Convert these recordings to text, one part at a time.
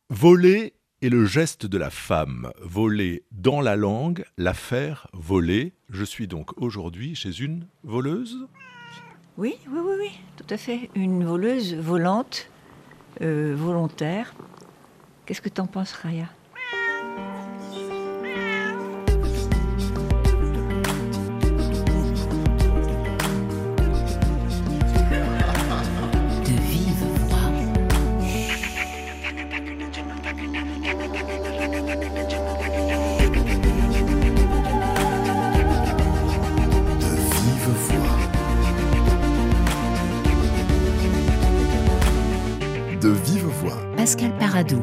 Voler est le geste de la femme. Voler dans la langue, l'affaire voler. Je suis donc aujourd'hui chez une voleuse. Oui, tout à fait. Une voleuse volante, volontaire. Qu'est-ce que t'en penses, Raya ? De vive voix. De vive voix. De vive voix. Pascal Paradou.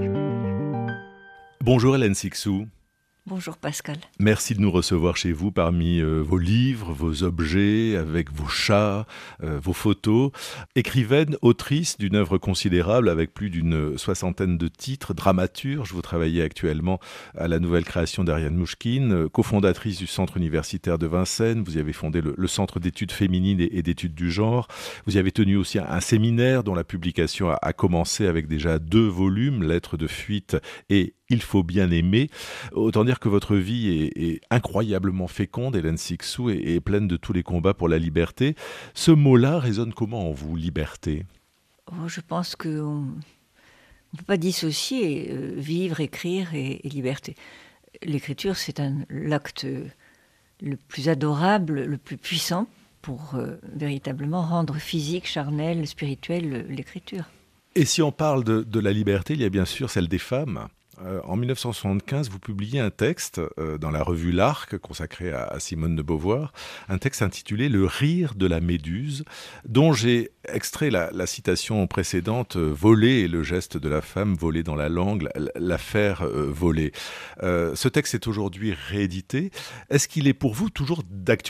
Bonjour Hélène Sixou. Bonjour Pascal. Merci de nous recevoir chez vous parmi vos livres, vos objets, avec vos chats, vos photos. Écrivaine, autrice d'une œuvre considérable avec plus d'une soixantaine de titres, dramaturge, vous travaillez actuellement à la nouvelle création d'Ariane Mouchkine, cofondatrice du Centre universitaire de Vincennes, vous y avez fondé le Centre d'études féminines et d'études du genre, vous y avez tenu aussi un séminaire dont la publication a commencé avec déjà 2 volumes, Lettres de fuite et Il faut bien aimer. Autant dire que votre vie est incroyablement féconde, Hélène Sixou, et pleine de tous les combats pour la liberté. Ce mot-là résonne comment en vous, liberté ? Je pense qu'on ne peut pas dissocier vivre, écrire et liberté. L'écriture, c'est l'acte le plus adorable, le plus puissant pour véritablement rendre physique, charnel, spirituel l'écriture. Et si on parle de la liberté, il y a bien sûr celle des femmes. En 1975, vous publiez un texte dans la revue L'Arc, consacré à Simone de Beauvoir, un texte intitulé « Le rire de la méduse », dont j'ai extrait la citation précédente « Voler est le geste de la femme, voler dans la langue, l'affaire voler ». Ce texte est aujourd'hui réédité. Est-ce qu'il est pour vous toujours d'actualité ?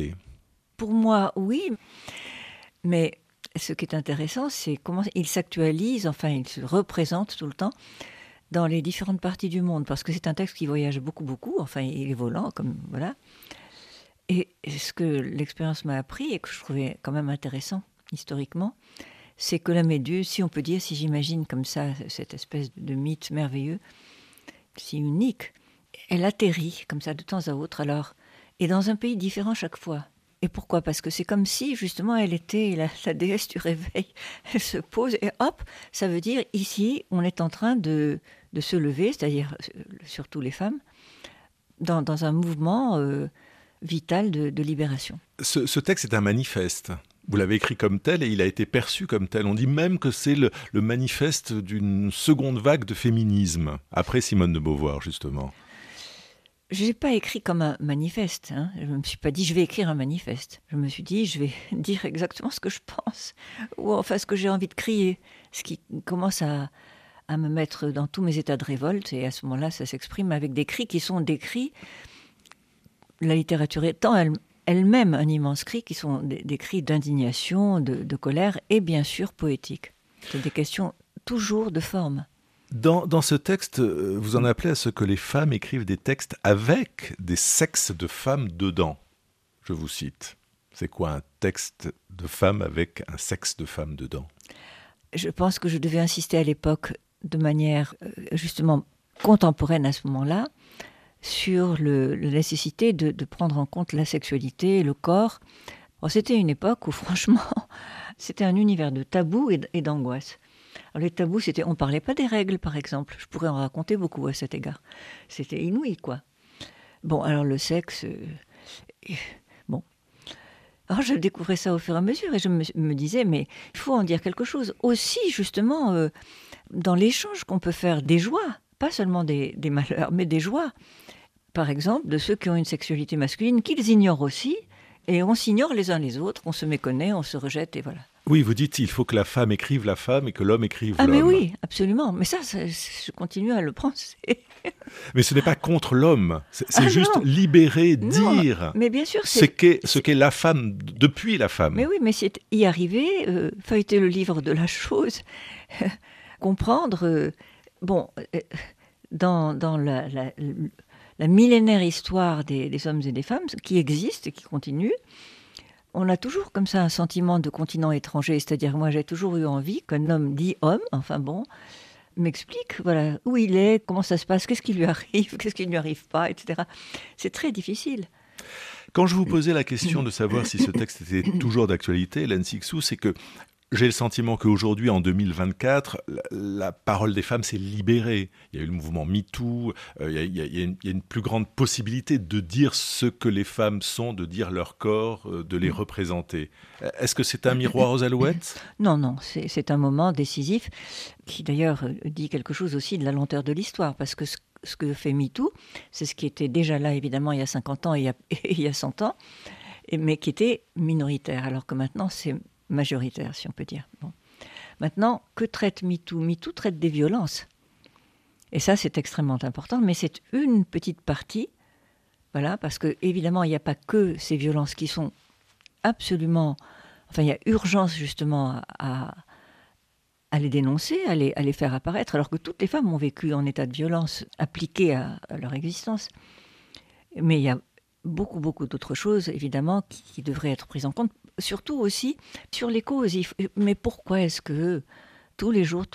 Pour moi, oui, mais ce qui est intéressant, c'est comment il s'actualise, enfin il se représente tout le temps dans les différentes parties du monde, parce que c'est un texte qui voyage beaucoup, enfin il est volant, comme voilà. Et ce que l'expérience m'a appris, et que je trouvais quand même intéressant historiquement, c'est que la méduse, si on peut dire, si j'imagine comme ça, cette espèce de mythe merveilleux, si unique, elle atterrit comme ça de temps à autre, alors, et dans un pays différent chaque fois. Et pourquoi ? Parce que c'est comme si, justement, elle était la déesse du réveil. Elle se pose et hop, ça veut dire, ici, on est en train de se lever, c'est-à-dire, surtout les femmes, dans un mouvement vital de libération. Ce texte est un manifeste. Vous l'avez écrit comme tel et il a été perçu comme tel. On dit même que c'est le manifeste d'une seconde vague de féminisme, après Simone de Beauvoir, justement. Je n'ai pas écrit comme un manifeste. Je ne me suis pas dit, je vais écrire un manifeste. Je me suis dit, je vais dire exactement ce que je pense, ou enfin ce que j'ai envie de crier, ce qui commence à me mettre dans tous mes états de révolte, et à ce moment-là, ça s'exprime avec des cris qui sont des cris, la littérature étant elle-même un immense cri, qui sont des cris d'indignation, de colère, et bien sûr poétiques. C'est des questions toujours de forme. Dans ce texte, vous en appelez à ce que les femmes écrivent des textes avec des sexes de femmes dedans. Je vous cite. C'est quoi un texte de femme avec un sexe de femme dedans ? Je pense que je devais insister à l'époque de manière justement contemporaine à ce moment-là sur la nécessité de prendre en compte la sexualité, le corps. Alors, c'était une époque où franchement, c'était un univers de tabous et d'angoisse. Alors, les tabous, c'était, on ne parlait pas des règles, par exemple. Je pourrais en raconter beaucoup à cet égard. C'était inouï, quoi. Bon, alors le sexe... bon. Alors, je découvrais ça au fur et à mesure et je me disais, mais il faut en dire quelque chose. Aussi, justement, dans l'échange qu'on peut faire des joies, pas seulement des malheurs, mais des joies. Par exemple, de ceux qui ont une sexualité masculine, qu'ils ignorent aussi, et on s'ignore les uns les autres, on se méconnaît, on se rejette, et voilà. Oui, vous dites il faut que la femme écrive la femme et que l'homme écrive l'homme. Ah mais oui, absolument. Mais ça, je continue à le penser. Mais ce n'est pas contre l'homme, c'est juste non. Libérer, non, dire mais bien sûr, ce qu'est la femme depuis la femme. Mais oui, mais c'est y arriver, feuilleter le livre de la chose, comprendre... dans la millénaire histoire des hommes et des femmes qui existent et qui continuent, on a toujours comme ça un sentiment de continent étranger, c'est-à-dire moi j'ai toujours eu envie qu'un homme dit homme, enfin bon, m'explique, voilà, où il est, comment ça se passe, qu'est-ce qui lui arrive, qu'est-ce qui ne lui arrive pas, etc. C'est très difficile. Quand je vous posais la question de savoir si ce texte était toujours d'actualité, Hélène Cixous, c'est que j'ai le sentiment qu'aujourd'hui, en 2024, la parole des femmes s'est libérée. Il y a eu le mouvement MeToo, il y a une plus grande possibilité de dire ce que les femmes sont, de dire leur corps, de les représenter. Est-ce que c'est un miroir aux alouettes ? Non, c'est un moment décisif qui d'ailleurs dit quelque chose aussi de la lenteur de l'histoire, parce que ce que fait MeToo, c'est ce qui était déjà là évidemment il y a 50 ans et il y a 100 ans, mais qui était minoritaire, alors que maintenant c'est majoritaire, si on peut dire. Bon. Maintenant, que traite MeToo ? MeToo traite des violences. Et ça, c'est extrêmement important, mais c'est une petite partie, voilà, parce que évidemment, il n'y a pas que ces violences qui sont absolument... Enfin, il y a urgence justement à les dénoncer, à les faire apparaître, alors que toutes les femmes ont vécu en état de violence appliquée à leur existence. Mais il y a beaucoup d'autres choses, évidemment, qui devraient être prises en compte. Surtout aussi sur les causes. Mais pourquoi est-ce que tous les jours,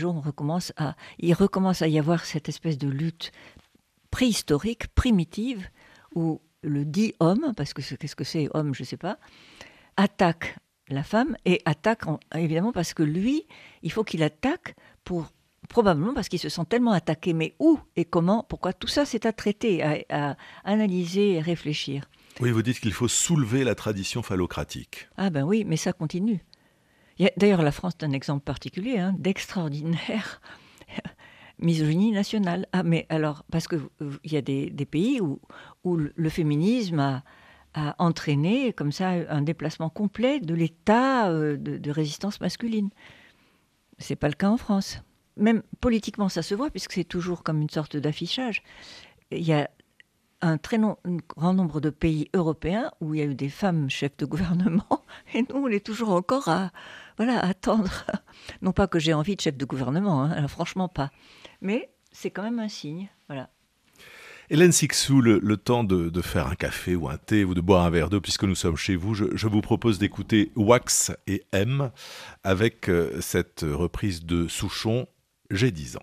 il recommence à y avoir cette espèce de lutte préhistorique, primitive, où le dit homme, parce que qu'est-ce que c'est homme, je ne sais pas, attaque la femme et attaque, évidemment, parce que lui, il faut qu'il attaque probablement parce qu'il se sent tellement attaqué. Mais où et comment, pourquoi, tout ça, c'est à traiter, à analyser et réfléchir. Oui, vous dites qu'il faut soulever la tradition phallocratique. Ah ben oui, mais ça continue. D'ailleurs, la France est un exemple particulier d'extraordinaire misogynie nationale. Ah mais alors, parce qu'il y a des pays où le féminisme a entraîné comme ça un déplacement complet de l'état de résistance masculine. C'est pas le cas en France. Même politiquement, ça se voit, puisque c'est toujours comme une sorte d'affichage. Il y a un grand nombre de pays européens où il y a eu des femmes chefs de gouvernement, et nous, on est toujours encore à attendre. Non pas que j'ai envie de chef de gouvernement, alors franchement pas. Mais c'est quand même un signe, voilà. Hélène Cixous, le temps de faire un café ou un thé ou de boire un verre d'eau, puisque nous sommes chez vous, je vous propose d'écouter Wax et M avec cette reprise de Souchon, J'ai 10 ans.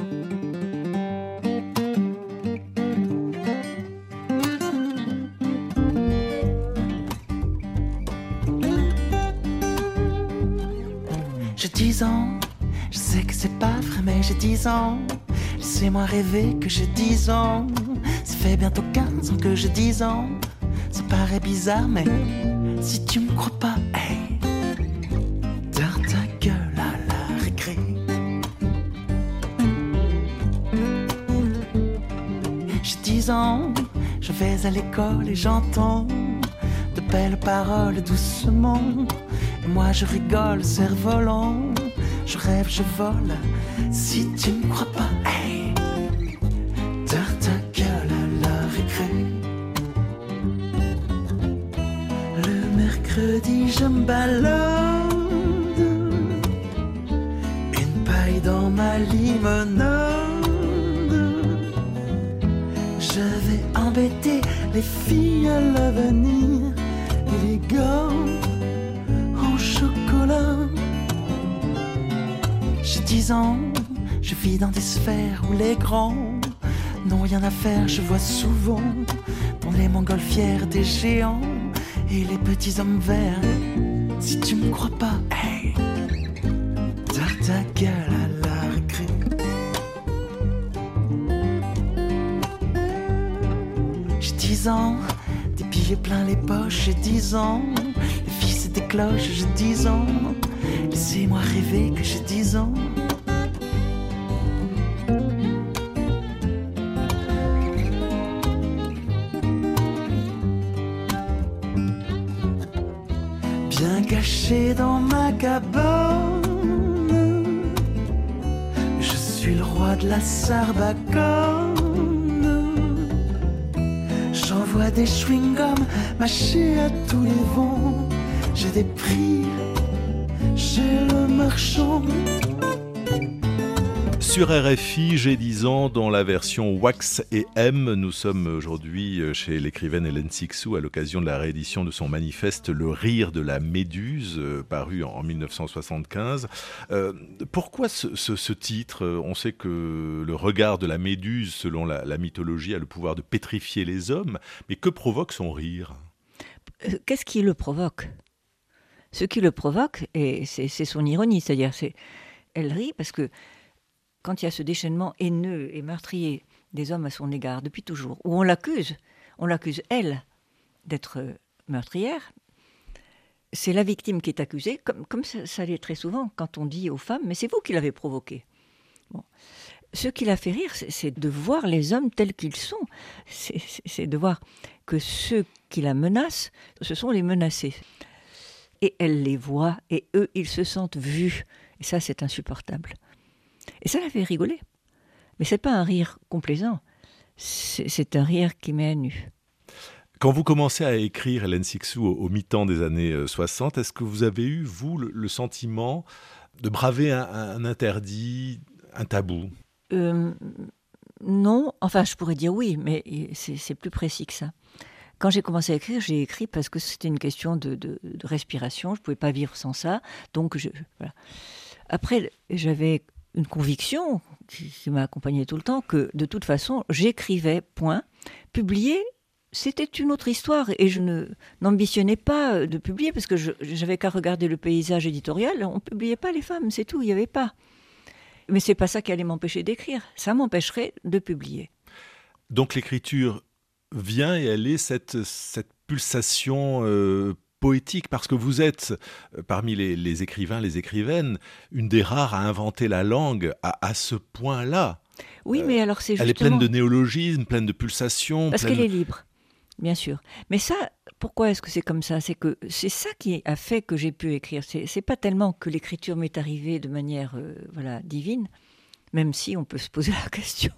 J'ai 10 ans, je sais que c'est pas vrai mais j'ai 10 ans. Laissez-moi rêver que j'ai 10 ans. Ça fait bientôt 15 ans que j'ai 10 ans. Ça paraît bizarre mais si tu me crois pas, hey, dors ta gueule à la récré. J'ai 10 ans, je vais à l'école et j'entends de belles paroles doucement. Et moi je rigole, cerf-volant. Je rêve, je vole. Si tu me crois pas, hey, dors ta gueule à la récré. Le mercredi, je me balade, une paille dans ma limonade. Je vais embêter les filles à l'avenir et les gars en chocolat. J'ai 10 ans, je vis dans des sphères où les grands n'ont rien à faire. Je vois souvent dans les montgolfières des géants et les petits hommes verts. Si tu me crois pas, hey, dors ta gueule à la récré. J'ai 10 ans, des billets plein les poches. J'ai 10 ans, les filles c'est des cloches. J'ai 10 ans, laissez-moi rêver que j'ai 10 ans. Bien caché dans ma cabane, je suis le roi de la Sarbacane. J'envoie des chewing-gums mâchés à tous les vents. J'ai des prix chez le marchand. Sur RFI, j'ai 10 ans, dans la version Wax et M. Nous sommes aujourd'hui chez l'écrivaine Hélène Cixous à l'occasion de la réédition de son manifeste Le rire de la Méduse, paru en 1975. Pourquoi ce titre ? On sait que le regard de la Méduse, selon la mythologie, a le pouvoir de pétrifier les hommes. Mais que provoque son rire ? Qu'est-ce qui le provoque ? Ce qui le provoque, et c'est son ironie, c'est-à-dire elle rit parce que quand il y a ce déchaînement haineux et meurtrier des hommes à son égard, depuis toujours, où on l'accuse elle, d'être meurtrière, c'est la victime qui est accusée, comme ça l'est très souvent quand on dit aux femmes « mais c'est vous qui l'avez provoqué ». Bon. Ce qui la fait rire, c'est de voir les hommes tels qu'ils sont. C'est de voir que ceux qui la menacent, ce sont les menacés. Et elle les voit, et eux, ils se sentent vus. Et ça, c'est insupportable. Et ça la fait rigoler. Mais c'est pas un rire complaisant. C'est un rire qui met à nu. Quand vous commencez à écrire, Hélène Cixous, au mi-temps des années 60, est-ce que vous avez eu, vous, le sentiment de braver un interdit, un tabou ? Non, enfin, je pourrais dire oui, mais c'est plus précis que ça. Quand j'ai commencé à écrire, j'ai écrit parce que c'était une question de respiration. Je ne pouvais pas vivre sans ça. Donc, voilà. Après, j'avais une conviction qui m'a accompagnée tout le temps, que de toute façon, j'écrivais, point. Publier, c'était une autre histoire. Et je n'ambitionnais pas de publier, parce que j'avais qu'à regarder le paysage éditorial. On ne publiait pas les femmes, c'est tout, il n'y avait pas. Mais ce n'est pas ça qui allait m'empêcher d'écrire. Ça m'empêcherait de publier. Donc l'écriture vient et elle est cette pulsation poétique, parce que vous êtes, parmi les écrivains, les écrivaines, une des rares à inventer la langue à ce point-là. Oui, mais alors c'est justement... Elle est pleine de néologismes, pleine de pulsations. Parce qu'elle est libre, bien sûr. Mais ça, pourquoi est-ce que c'est comme ça ? C'est que c'est ça qui a fait que j'ai pu écrire. C'est pas tellement que l'écriture m'est arrivée de manière divine, même si on peut se poser la question.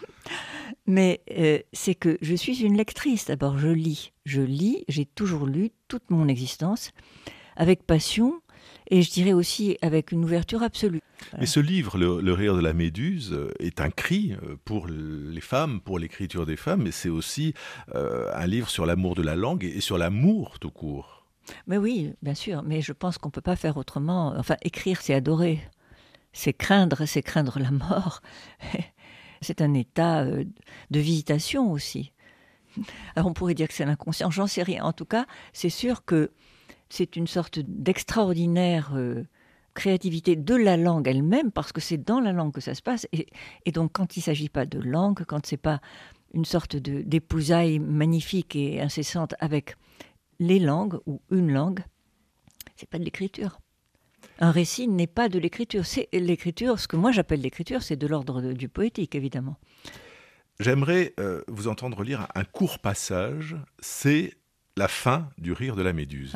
Mais c'est que je suis une lectrice. D'abord, je lis, j'ai toujours lu toute mon existence, avec passion, et je dirais aussi avec une ouverture absolue. Voilà. Mais ce livre, le rire de la Méduse, est un cri pour les femmes, pour l'écriture des femmes, mais c'est aussi un livre sur l'amour de la langue et sur l'amour tout court. Mais oui, bien sûr, mais je pense qu'on ne peut pas faire autrement. Enfin, écrire, c'est adorer, c'est craindre la mort. C'est un état de visitation aussi. Alors on pourrait dire que c'est l'inconscient, j'en sais rien. En tout cas, c'est sûr que c'est une sorte d'extraordinaire créativité de la langue elle-même, parce que c'est dans la langue que ça se passe. Et donc quand il ne s'agit pas de langue, quand ce n'est pas une sorte d'épousaille magnifique et incessante avec les langues ou une langue, ce n'est pas de l'écriture. Un récit n'est pas de l'écriture. C'est l'écriture, ce que moi j'appelle l'écriture, c'est de l'ordre du poétique, évidemment. J'aimerais vous entendre lire un court passage. C'est la fin du rire de la Méduse.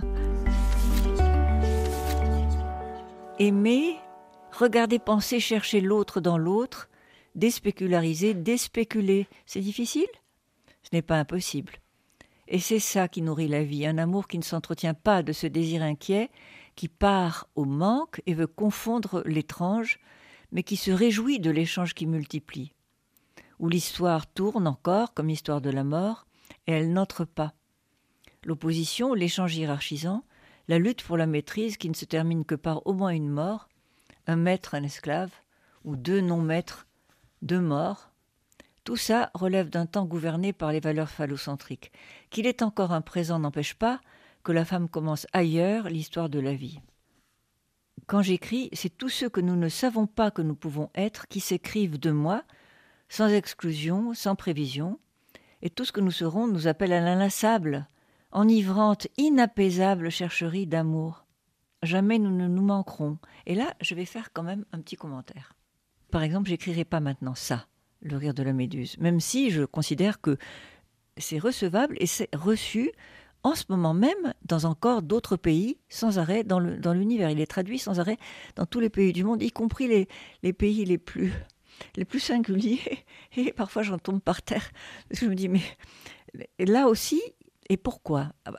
Aimer, regarder, penser, chercher l'autre dans l'autre, déspéculariser, déspéculer. C'est difficile ? Ce n'est pas impossible. Et c'est ça qui nourrit la vie, un amour qui ne s'entretient pas de ce désir inquiet, qui part au manque et veut confondre l'étrange, mais qui se réjouit de l'échange qui multiplie. Où l'histoire tourne encore, comme l'histoire de la mort, et elle n'entre pas. L'opposition, l'échange hiérarchisant, la lutte pour la maîtrise qui ne se termine que par au moins une mort, un maître, un esclave, ou deux non-maîtres, deux morts, tout ça relève d'un temps gouverné par les valeurs phallocentriques. Qu'il est encore un présent n'empêche pas que la femme commence ailleurs l'histoire de la vie. Quand j'écris, c'est tous ceux que nous ne savons pas que nous pouvons être qui s'écrivent de moi, sans exclusion, sans prévision, et tout ce que nous serons nous appelle à l'inlassable, enivrante, inapaisable chercherie d'amour. Jamais nous ne nous manquerons. Et là, je vais faire quand même un petit commentaire. Par exemple, j'écrirai pas maintenant ça, le rire de la Méduse, même si je considère que c'est recevable et c'est reçu en ce moment même dans encore d'autres pays, sans arrêt dans l'univers. Il est traduit sans arrêt dans tous les pays du monde, y compris les pays les plus singuliers. Et parfois, j'en tombe par terre. Parce que je me dis, mais là aussi, et pourquoi ?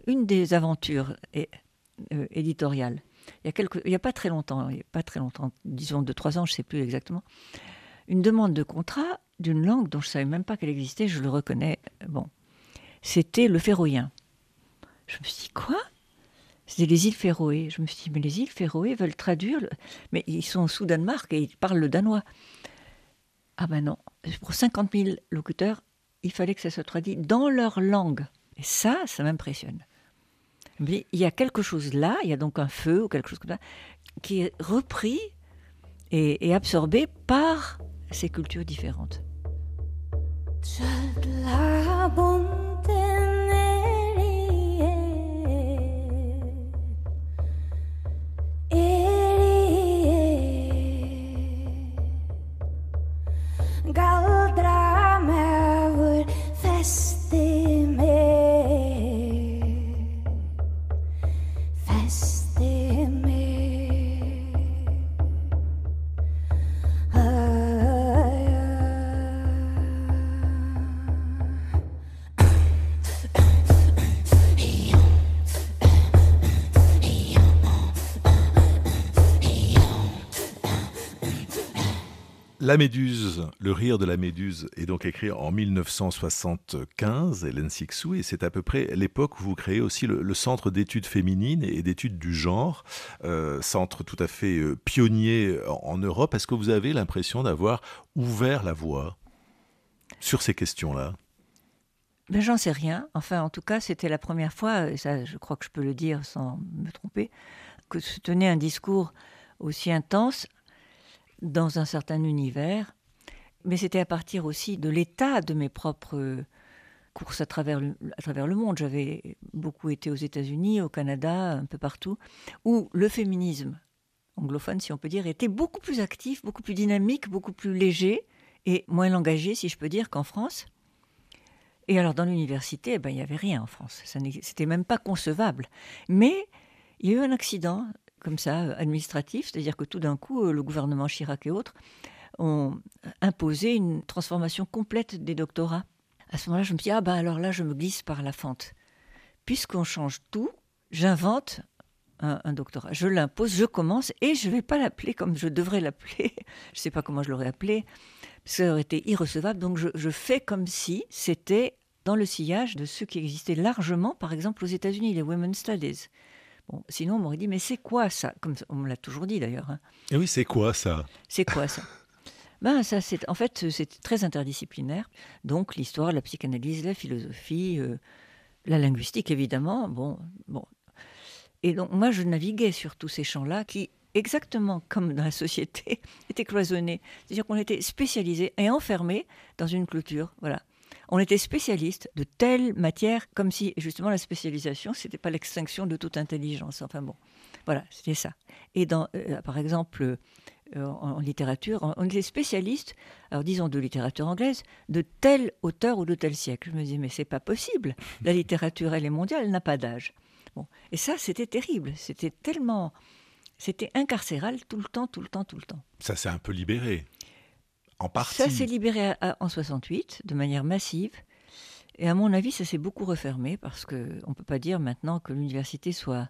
Alors, une des aventures éditoriales, il y a pas très longtemps, disons 2-3 ans, je ne sais plus exactement, une demande de contrat d'une langue dont je ne savais même pas qu'elle existait, je le reconnais. Bon, c'était le féroïen. Je me suis dit, quoi ? C'était les îles Féroé. Je me suis dit, mais les îles Féroé veulent traduire, mais ils sont sous Danemark et ils parlent le danois. Ah ben non, pour 50 000 locuteurs, il fallait que ça soit traduit dans leur langue. Et ça m'impressionne. Mais il y a quelque chose là, il y a donc un feu ou quelque chose comme ça, qui est repris et absorbé par ces cultures différentes. La Méduse, le rire de la Méduse est donc écrit en 1975, Hélène Cixous, et c'est à peu près l'époque où vous créez aussi le Centre d'études féminines et d'études du genre, centre tout à fait pionnier en Europe. Est-ce que vous avez l'impression d'avoir ouvert la voie sur ces questions-là ? Ben, j'en sais rien. Enfin, en tout cas, c'était la première fois, et ça, je crois que je peux le dire sans me tromper, que se tenait un discours aussi intense dans un certain univers, mais c'était à partir aussi de l'état de mes propres courses à travers le monde. J'avais beaucoup été aux États-Unis, au Canada, un peu partout, où le féminisme anglophone, si on peut dire, était beaucoup plus actif, beaucoup plus dynamique, beaucoup plus léger et moins engagé, si je peux dire, qu'en France. Et alors, dans l'université, il n'y avait rien en France. C'était même pas concevable. Mais il y a eu un accident comme ça, administratif, c'est-à-dire que tout d'un coup, le gouvernement Chirac et autres ont imposé une transformation complète des doctorats. À ce moment-là, je me dis, alors là, je me glisse par la fente. Puisqu'on change tout, j'invente un doctorat. Je l'impose, je commence, et je ne vais pas l'appeler comme je devrais l'appeler. Je ne sais pas comment je l'aurais appelé, parce que ça aurait été irrecevable. Donc je fais comme si c'était dans le sillage de ce qui existait largement, par exemple aux États-Unis, les Women's Studies. Bon, sinon, on m'aurait dit, mais c'est quoi ça ? Comme on me l'a toujours dit d'ailleurs. Hein. Et oui, c'est quoi ça ? C'est quoi ça ? Ça, en fait, c'est très interdisciplinaire. Donc, l'histoire, la psychanalyse, la philosophie, la linguistique, évidemment. Bon. Et donc, moi, je naviguais sur tous ces champs-là qui, exactement comme dans la société, étaient cloisonnés. C'est-à-dire qu'on était spécialisés et enfermés dans une clôture. Voilà. On était spécialiste de telle matière, comme si justement la spécialisation, c'était pas l'extinction de toute intelligence. Enfin bon, voilà, c'était ça. Et par exemple, en littérature, on était spécialiste, alors disons de littérature anglaise, de tel auteur ou de tel siècle. Je me disais, mais c'est pas possible. La littérature, elle est mondiale, elle n'a pas d'âge. Bon, et ça, c'était terrible. C'était incarcéral tout le temps. Ça s'est un peu libéré. En partie. Ça s'est libéré en 68, de manière massive. Et à mon avis, ça s'est beaucoup refermé, parce qu'on ne peut pas dire maintenant que l'université soit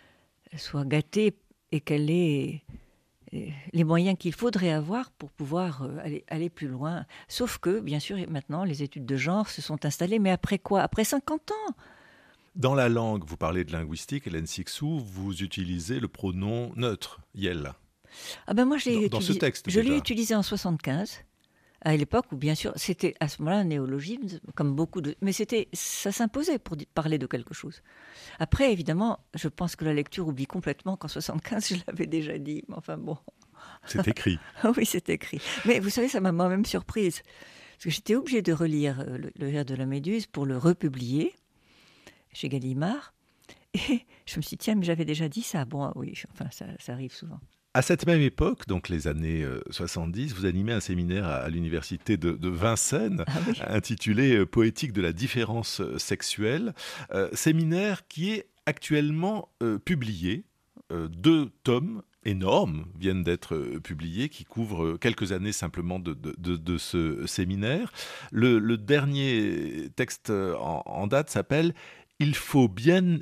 gâtée et qu'elle ait les moyens qu'il faudrait avoir pour pouvoir aller plus loin. Sauf que, bien sûr, maintenant, les études de genre se sont installées. Mais après quoi ? Après 50 ans ? Dans la langue, vous parlez de linguistique, Hélène Cixous, vous utilisez le pronom neutre, yel. Moi, ce texte, je l'ai utilisé en 75, à l'époque où, bien sûr, c'était à ce moment-là un néologisme, comme beaucoup de... Mais ça s'imposait pour parler de quelque chose. Après, évidemment, je pense que la lecture oublie complètement qu'en 75, je l'avais déjà dit. Mais enfin bon... C'est écrit. Oui, c'est écrit. Mais vous savez, ça m'a moi-même surprise. Parce que j'étais obligée de relire Le rire de la Méduse pour le republier chez Gallimard. Et je me suis dit, tiens, mais j'avais déjà dit ça. Bon, oui, enfin, ça arrive souvent. À cette même époque, donc les années 70, vous animez un séminaire à l'université de Vincennes, intitulé « Poétique de la différence sexuelle », séminaire qui est actuellement publié, 2 tomes énormes viennent d'être publiés, qui couvrent quelques années simplement de ce séminaire. Le dernier texte en date s'appelle « Il faut bien aimer ».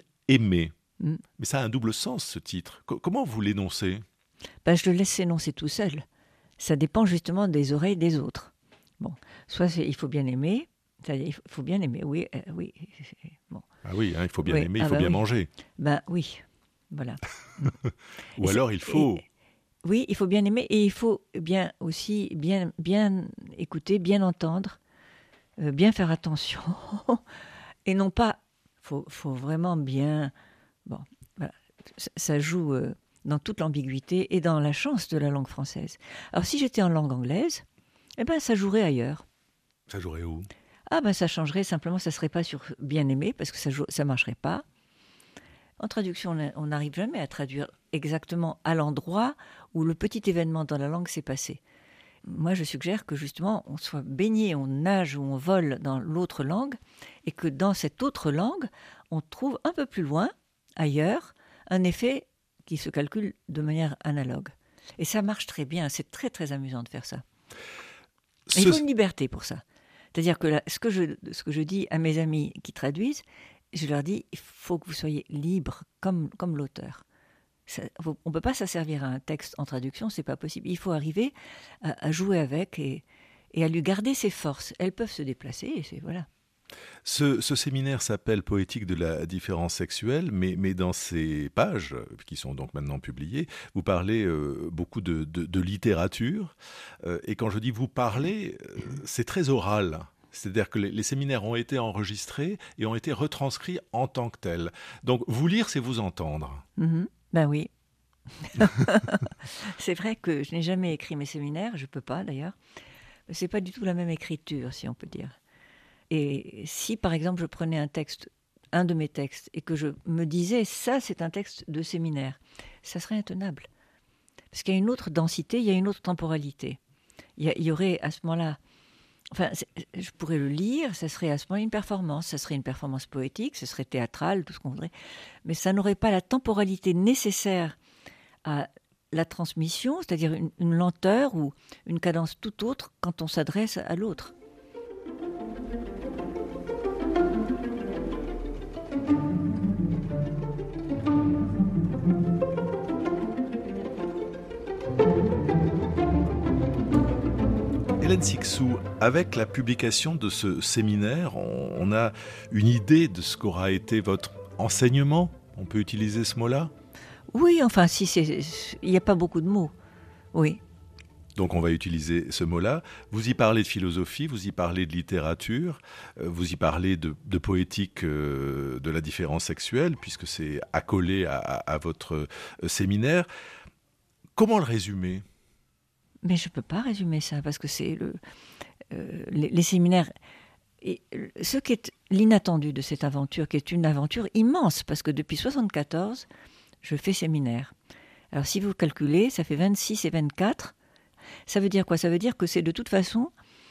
Mm. Mais ça a un double sens, ce titre. Comment vous l'énoncez ? Je le laisse s'énoncer tout seul. Ça dépend justement des oreilles des autres. Bon, soit il faut bien aimer, c'est-à-dire il faut bien aimer, oui, oui. Bon. Ah oui, il faut bien Oui, aimer, il faut bien oui. manger. Oui, voilà. Ou alors il faut... Oui, il faut bien aimer et il faut bien aussi bien écouter, bien entendre, bien faire attention. Et non pas, faut vraiment bien... Bon, voilà. Ça joue dans toute l'ambiguïté et dans la chance de la langue française. Alors si j'étais en langue anglaise, ça jouerait ailleurs. Ça jouerait où ? Ça changerait, simplement ça ne serait pas sur bien aimé, parce que ça ne marcherait pas. En traduction, on n'arrive jamais à traduire exactement à l'endroit où le petit événement dans la langue s'est passé. Moi, je suggère que justement, on soit baigné, on nage ou on vole dans l'autre langue, et que dans cette autre langue, on trouve un peu plus loin, ailleurs, un effet qui se calcule de manière analogue. Et ça marche très bien, c'est très très amusant de faire ça. Et il faut une liberté pour ça. C'est-à-dire que ce que je dis à mes amis qui traduisent, je leur dis, il faut que vous soyez libre comme l'auteur. On ne peut pas s'asservir à un texte en traduction, c'est pas possible. Il faut arriver à jouer avec et à lui garder ses forces. Elles peuvent se déplacer, et voilà. Ce séminaire s'appelle Poétique de la différence sexuelle, mais dans ces pages, qui sont donc maintenant publiées, vous parlez beaucoup de littérature. Et quand je dis vous parlez, c'est très oral. C'est-à-dire que les séminaires ont été enregistrés et ont été retranscrits en tant que tels. Donc, vous lire, c'est vous entendre. Oui. C'est vrai que je n'ai jamais écrit mes séminaires, je ne peux pas d'ailleurs. Ce n'est pas du tout la même écriture, si on peut dire. Et si, par exemple, je prenais un de mes textes, et que je me disais, ça, c'est un texte de séminaire, ça serait intenable. Parce qu'il y a une autre densité, il y a une autre temporalité. Il y aurait à ce moment-là... je pourrais le lire, ça serait à ce moment-là une performance, ça serait une performance poétique, ce serait théâtral, tout ce qu'on voudrait, mais ça n'aurait pas la temporalité nécessaire à la transmission, c'est-à-dire une lenteur ou une cadence tout autre quand on s'adresse à l'autre. Hélène Cixous, avec la publication de ce séminaire, on a une idée de ce qu'aura été votre enseignement ? On peut utiliser ce mot-là ? Oui, il n'y a pas beaucoup de mots, oui. Donc on va utiliser ce mot-là. Vous y parlez de philosophie, vous y parlez de littérature, vous y parlez de poétique de la différence sexuelle, puisque c'est accolé à votre séminaire. Comment le résumer ? Mais je ne peux pas résumer ça, parce que c'est les séminaires... Et ce qui est l'inattendu de cette aventure, qui est une aventure immense, parce que depuis 1974, je fais séminaire. Alors si vous calculez, ça fait 26 et 24. Ça veut dire quoi ? Ça veut dire que c'est de toute façon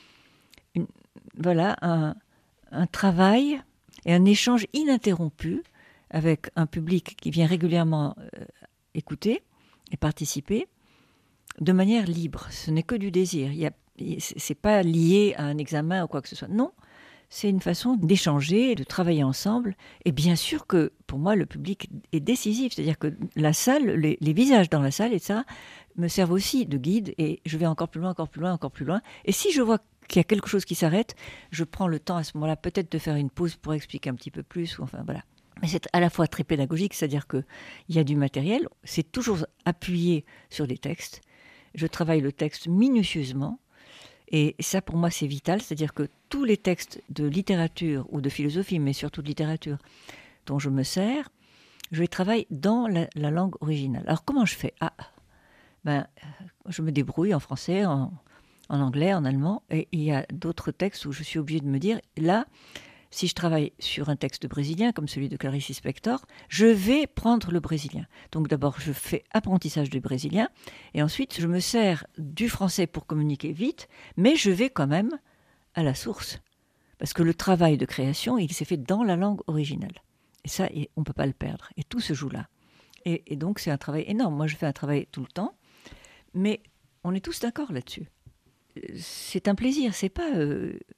un travail et un échange ininterrompu avec un public qui vient régulièrement écouter et participer de manière libre. Ce n'est que du désir. C'est pas lié à un examen ou quoi que ce soit. Non, c'est une façon d'échanger, de travailler ensemble. Et bien sûr que, pour moi, le public est décisif. C'est-à-dire que la salle, les visages dans la salle, et ça, me servent aussi de guide. Et je vais encore plus loin, encore plus loin, encore plus loin. Et si je vois qu'il y a quelque chose qui s'arrête, je prends le temps à ce moment-là peut-être de faire une pause pour expliquer un petit peu plus. Voilà. Mais c'est à la fois très pédagogique, c'est-à-dire qu'il y a du matériel. C'est toujours appuyé sur des textes. Je travaille le texte minutieusement. Et ça, pour moi, c'est vital. C'est-à-dire que tous les textes de littérature ou de philosophie, mais surtout de littérature, dont je me sers, je les travaille dans la langue originale. Alors, comment je fais ? Je me débrouille en français, en anglais, en allemand. Et il y a d'autres textes où je suis obligée de me dire, là, si je travaille sur un texte brésilien, comme celui de Clarice Lispector, je vais prendre le brésilien. Donc d'abord, je fais apprentissage du brésilien, et ensuite, je me sers du français pour communiquer vite, mais je vais quand même à la source. Parce que le travail de création, il s'est fait dans la langue originale. Et ça, on ne peut pas le perdre. Et tout se joue là. Et donc, c'est un travail énorme. Moi, je fais un travail tout le temps, mais on est tous d'accord là-dessus. C'est un plaisir, c'est pas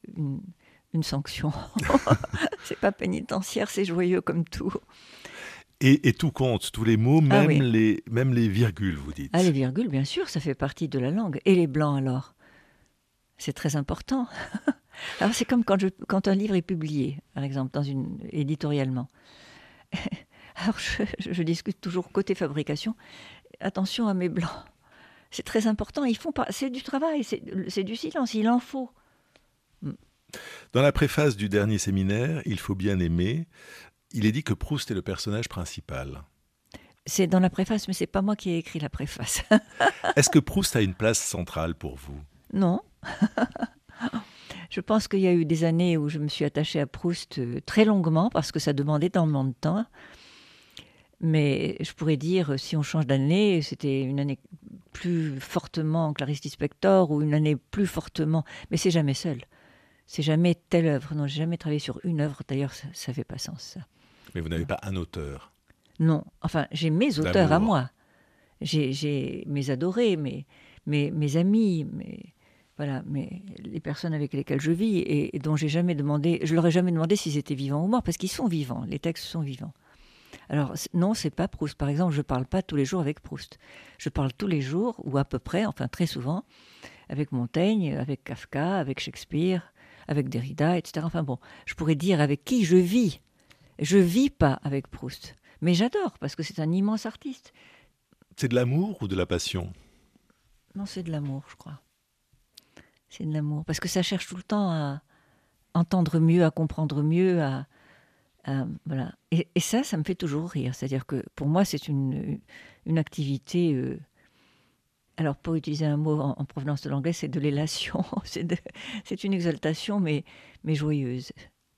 une sanction. C'est pas pénitentiaire, c'est joyeux comme tout. Et tout compte, tous les mots, même, oui. même les virgules, vous dites. Ah, les virgules, bien sûr, ça fait partie de la langue. Et les blancs, alors? C'est très important. Alors, c'est comme quand un livre est publié, par exemple, éditorialement. Alors, je discute toujours côté fabrication. Attention à mes blancs. C'est très important. C'est du travail, c'est du silence, il en faut. Dans la préface du dernier séminaire, Il faut bien aimer, il est dit que Proust est le personnage principal. C'est dans la préface, mais c'est pas moi qui ai écrit la préface. Est-ce que Proust a une place centrale pour vous? Non. Je pense qu'il y a eu des années où je me suis attachée à Proust très longuement parce que ça demandait énormément de temps. Mais je pourrais dire, si on change d'année, c'était une année plus fortement Clarice Lispector ou une année plus fortement... Mais c'est jamais seul. C'est jamais telle œuvre. Non, j'ai jamais travaillé sur une œuvre. D'ailleurs, ça fait pas sens, ça. Mais vous n'avez pas un auteur? Non. Enfin, j'ai mes auteurs à moi. J'ai mes adorés, mes amis, voilà, mais les personnes avec lesquelles je vis et dont j'ai jamais demandé... Je leur ai jamais demandé s'ils étaient vivants ou morts, parce qu'ils sont vivants. Les textes sont vivants. Alors, non, c'est pas Proust. Par exemple, je parle pas tous les jours avec Proust. Je parle tous les jours, ou à peu près, enfin très souvent, avec Montaigne, avec Kafka, avec Shakespeare, avec Derrida, etc. Enfin bon, je pourrais dire avec qui je vis. Je vis pas avec Proust. Mais j'adore, parce que c'est un immense artiste. C'est de l'amour ou de la passion? Non, c'est de l'amour, je crois. C'est de l'amour. Parce que ça cherche tout le temps à entendre mieux, à comprendre mieux, voilà. Et ça me fait toujours rire. C'est-à-dire que pour moi, c'est une activité... alors, pour utiliser un mot en provenance de l'anglais, c'est de l'élation. C'est une exaltation, mais joyeuse.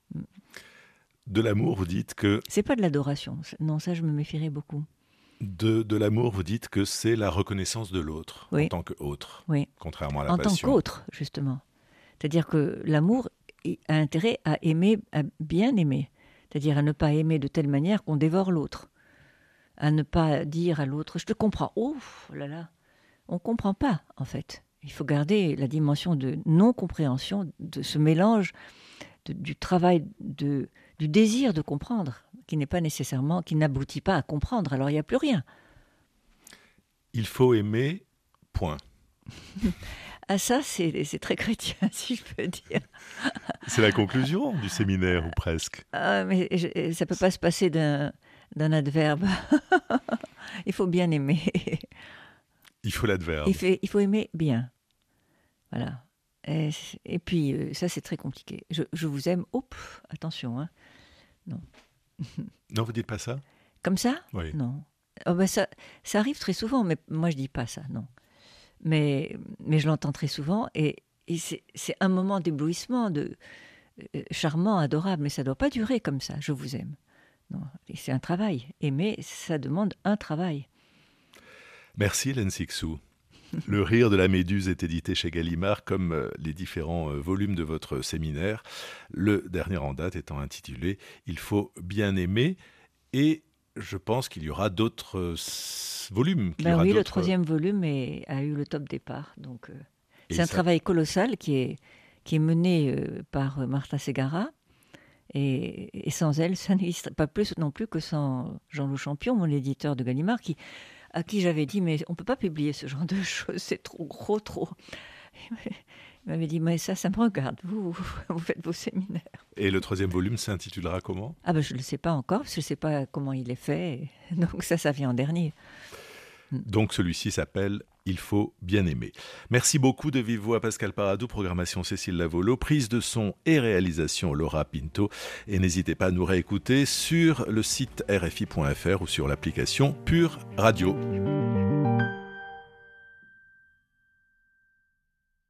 De l'amour, vous dites que... C'est pas de l'adoration. Non, ça, je me méfierais beaucoup. De l'amour, vous dites que c'est la reconnaissance de l'autre, oui. En tant qu'autre, oui. Contrairement à la passion. En tant qu'autre, justement. C'est-à-dire que l'amour a intérêt à aimer, à bien aimer. C'est-à-dire à ne pas aimer de telle manière qu'on dévore l'autre. À ne pas dire à l'autre « je te comprends ». Oh là là, on ne comprend pas, en fait. Il faut garder la dimension de non-compréhension, de ce mélange du travail, du désir de comprendre, qui n'est pas nécessairement, qui n'aboutit pas à comprendre. Alors il n'y a plus rien. Il faut aimer, point. Ah ça, c'est très chrétien, si je peux dire. C'est la conclusion du séminaire, ou presque. Ah, mais ça ne peut pas se passer d'un adverbe. Il faut bien aimer. Il faut l'adverbe. Il faut aimer bien. Voilà. Et puis, ça, c'est très compliqué. Je vous aime. Oups, attention. Hein. Non. Non, vous ne dites pas ça? Comme ça? Oui. Non. Oh, ben ça arrive très souvent, mais moi, je ne dis pas ça, non. Mais je l'entends très souvent, et c'est un moment d'éblouissement, charmant, adorable, mais ça ne doit pas durer comme ça, je vous aime. Non, c'est un travail. Aimer, ça demande un travail. Merci Hélène Cixous. Le rire de la méduse est édité chez Gallimard, comme les différents volumes de votre séminaire. Le dernier en date étant intitulé « Il faut bien aimer ». Et je pense qu'il y aura d'autres volumes. Oui, le troisième volume a eu le top départ. Donc, c'est un travail colossal qui est mené par Martha Ségara. Et sans elle, ça n'existe pas plus non plus que sans Jean-Loup Champion, mon éditeur de Gallimard, à qui j'avais dit « mais on ne peut pas publier ce genre de choses, c'est trop gros, trop ». Il m'avait dit « mais ça me regarde, vous faites vos séminaires ». Et le troisième volume s'intitulera comment? Ah ben je ne le sais pas encore, parce que je ne sais pas comment il est fait, donc ça vient en dernier. Donc celui-ci s'appelle « Il faut bien aimer ». Merci beaucoup de vive voix Pascal Paradou, programmation Cécile Lavolo, prise de son et réalisation Laura Pinto. Et n'hésitez pas à nous réécouter sur le site rfi.fr ou sur l'application Pure Radio.